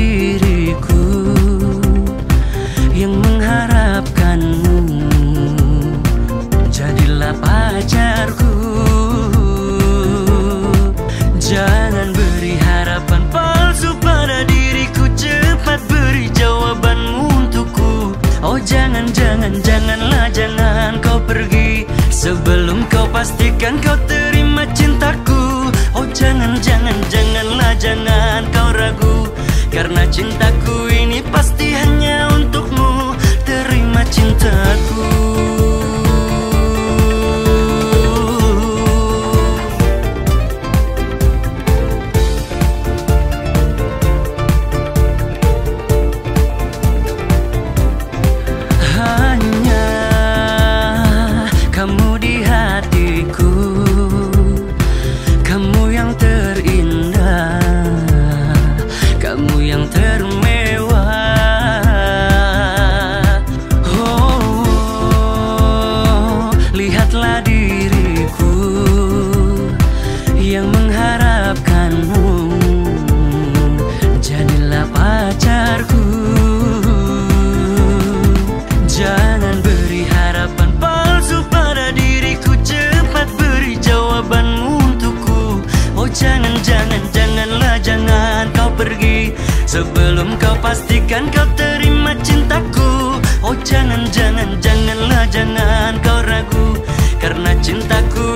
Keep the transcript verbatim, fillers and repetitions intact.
diriku yang mengharapkanmu. Jadilah pacarku. Jangan beri harapan palsu pada diriku. Cepat beri jawabanmu untukku. Oh jangan, jangan, janganlah, jangan kau pergi sebelum kau pastikan kau terima cintaku. Oh jangan, jangan, janganlah, jangan kau ragu, karena cintaku ini pasti hanya untukmu. Terima cintaku. Hanya kamu di hatiku, kamu yang terindah, kamu yang termewah. Oh, lihatlah diriku yang mengharapkanmu. Jadilah pacarku. Jangan beri harapan palsu pada diriku. Cepat beri jawabanmu untukku. Oh jangan, jangan, janganlah, jangan kau pergi sebelum kau pastikan kau terima cintaku. Oh jangan, jangan, janganlah, jangan kau ragu, karena cintaku